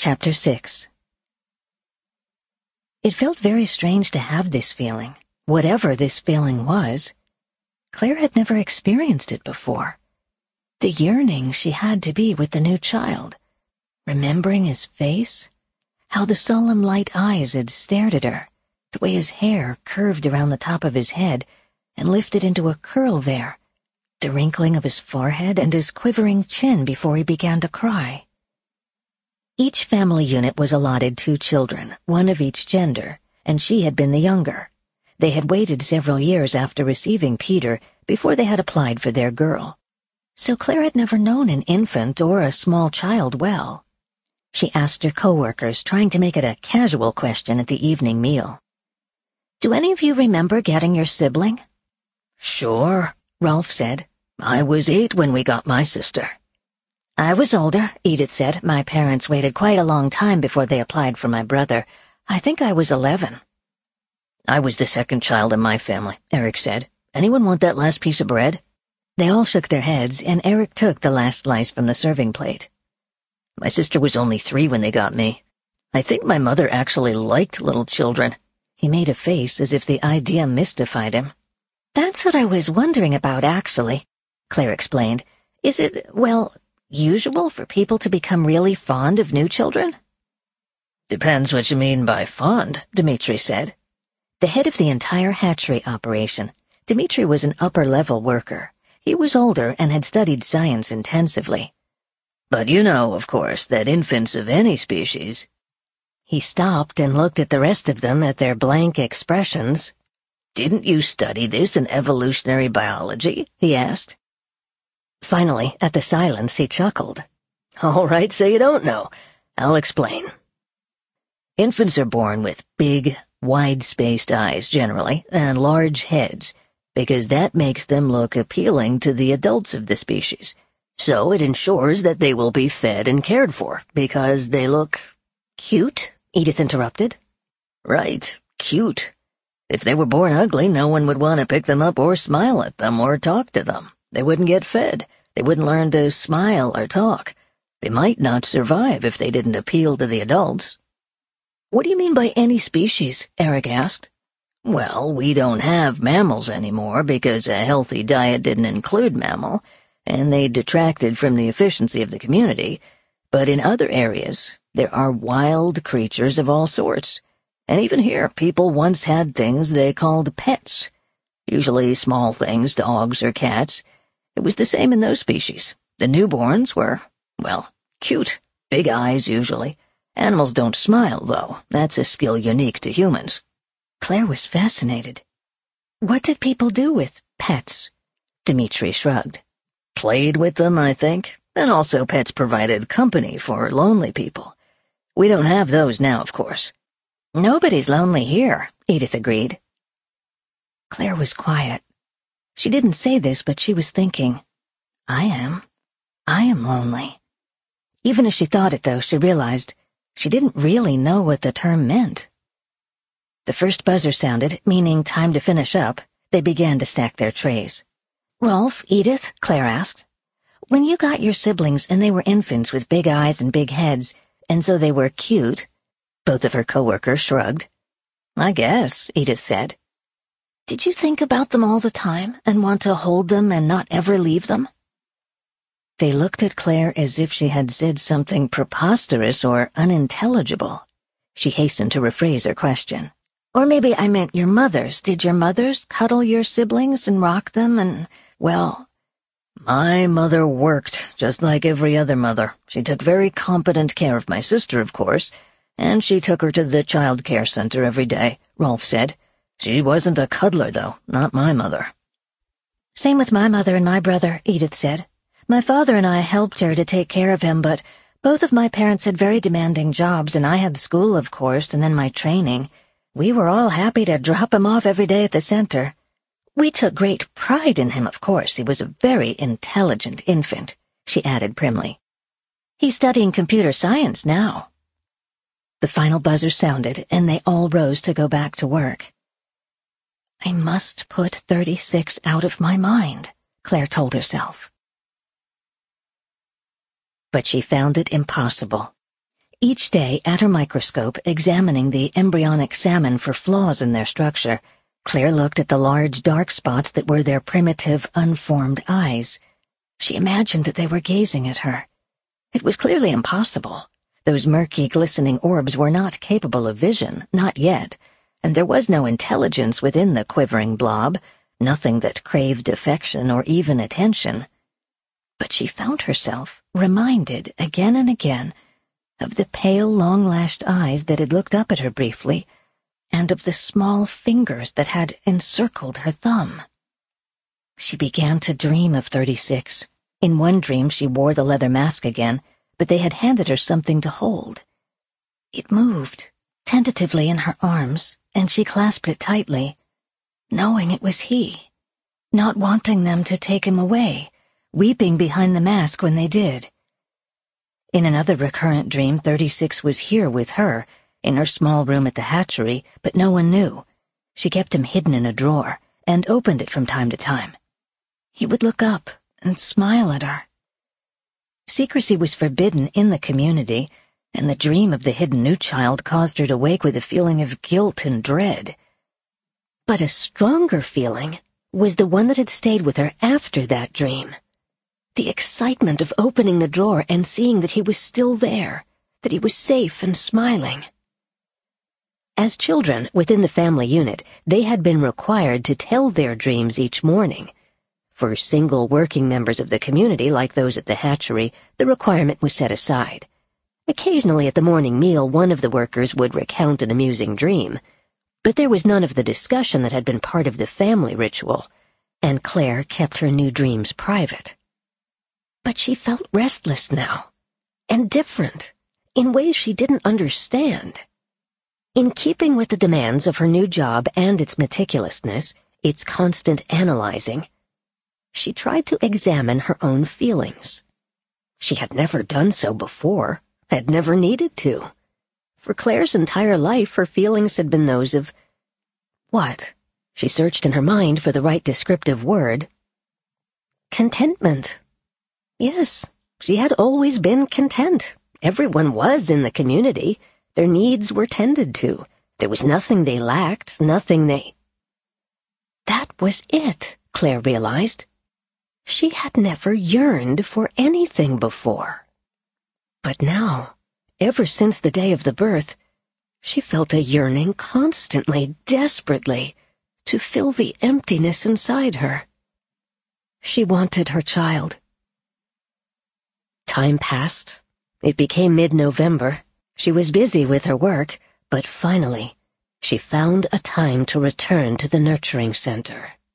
Chapter 6. It felt very strange to have this feeling, whatever this feeling was. Claire had never experienced it before. The yearning she had to be with the new child, remembering his face, how the solemn light eyes had stared at her, the way his hair curved around the top of his head and lifted into a curl there, the wrinkling of his forehead and his quivering chin before he began to cry. Each family unit was allotted 2 children, one of each gender, and she had been the younger. They had waited several years after receiving Peter before they had applied for their girl. So Claire had never known an infant or a small child well. She asked her co-workers, trying to make it a casual question at the evening meal. "Do any of you remember getting your sibling?" "Sure," Rolf said. "I was 8 when we got my sister." "I was older," Edith said. "My parents waited quite a long time before they applied for my brother. I think I was 11. "I was the second child in my family," Eric said. "Anyone want that last piece of bread?" They all shook their heads, and Eric took the last slice from the serving plate. "My sister was only 3 when they got me. I think my mother actually liked little children." He made a face as if the idea mystified him. "That's what I was wondering about, actually," Claire explained. "Is it, usual for people to become really fond of new children?" "Depends what you mean by fond," Dmitri said. The head of the entire hatchery operation, Dmitri was an upper-level worker. He was older and had studied science intensively. "But you know, of course, that infants of any species—" He stopped and looked at the rest of them at their blank expressions. "Didn't you study this in evolutionary biology?" he asked. Finally, at the silence, he chuckled. "All right, so you don't know. I'll explain. Infants are born with big, wide-spaced eyes, generally, and large heads, because that makes them look appealing to the adults of the species. So it ensures that they will be fed and cared for, because they look—" "Cute?" Edith interrupted. "Right, cute. If they were born ugly, no one would want to pick them up or smile at them or talk to them. They wouldn't get fed. They wouldn't learn to smile or talk. They might not survive if they didn't appeal to the adults." "What do you mean by any species?" Eric asked. "Well, we don't have mammals anymore because a healthy diet didn't include mammal, and they detracted from the efficiency of the community. But in other areas, there are wild creatures of all sorts. And even here, people once had things they called pets. Usually small things, dogs or cats. It was the same in those species. The newborns were, cute. Big eyes, usually. Animals don't smile, though. That's a skill unique to humans." Claire was fascinated. "What did people do with pets?" Dmitri shrugged. "Played with them, I think. And also pets provided company for lonely people. We don't have those now, of course." "Nobody's lonely here," Edith agreed. Claire was quiet. She didn't say this, but she was thinking, I am lonely. Even as she thought it, though, she realized she didn't really know what the term meant. The first buzzer sounded, meaning time to finish up. They began to stack their trays. "Rolf, Edith," Claire asked, "when you got your siblings and they were infants with big eyes and big heads, and so they were cute," both of her co-workers shrugged. "I guess," Edith said. "Did you think about them all the time and want to hold them and not ever leave them?" They looked at Claire as if she had said something preposterous or unintelligible. She hastened to rephrase her question. "Or maybe I meant your mothers. Did your mothers cuddle your siblings and rock them and, My mother worked, just like every other mother. She took very competent care of my sister, of course, and she took her to the child care center every day," Rolf said. "She wasn't a cuddler, though, not my mother." "Same with my mother and my brother," Edith said. "My father and I helped her to take care of him, but both of my parents had very demanding jobs, and I had school, of course, and then my training. We were all happy to drop him off every day at the center. We took great pride in him, of course. He was a very intelligent infant," she added primly. "He's studying computer science now." The final buzzer sounded, and they all rose to go back to work. "I must put 36 out of my mind," Claire told herself. But she found it impossible. Each day, at her microscope, examining the embryonic salmon for flaws in their structure, Claire looked at the large dark spots that were their primitive, unformed eyes. She imagined that they were gazing at her. It was clearly impossible. Those murky, glistening orbs were not capable of vision, not yet, and there was no intelligence within the quivering blob, nothing that craved affection or even attention. But she found herself reminded again and again of the pale, long-lashed eyes that had looked up at her briefly, and of the small fingers that had encircled her thumb. She began to dream of 36. In one dream she wore the leather mask again, but they had handed her something to hold. It moved, tentatively in her arms, and she clasped it tightly, knowing it was he, not wanting them to take him away, weeping behind the mask when they did. In another recurrent dream, 36 was here with her, in her small room at the hatchery, but no one knew. She kept him hidden in a drawer, and opened it from time to time. He would look up and smile at her. Secrecy was forbidden in the community, and the dream of the hidden new child caused her to wake with a feeling of guilt and dread. But a stronger feeling was the one that had stayed with her after that dream. The excitement of opening the drawer and seeing that he was still there, that he was safe and smiling. As children within the family unit, they had been required to tell their dreams each morning. For single working members of the community, like those at the hatchery, the requirement was set aside. Occasionally at the morning meal, one of the workers would recount an amusing dream, but there was none of the discussion that had been part of the family ritual, and Claire kept her new dreams private. But she felt restless now, and different, in ways she didn't understand. In keeping with the demands of her new job and its meticulousness, its constant analyzing, she tried to examine her own feelings. She had never done so before, had never needed to. For Claire's entire life, her feelings had been those of... what? She searched in her mind for the right descriptive word. Contentment. Yes, she had always been content. Everyone was in the community. Their needs were tended to. There was nothing they lacked, nothing they... That was it, Claire realized. She had never yearned for anything before. But now, ever since the day of the birth, she felt a yearning constantly, desperately, to fill the emptiness inside her. She wanted her child. Time passed. It became mid-November. She was busy with her work, but finally, she found a time to return to the nurturing center.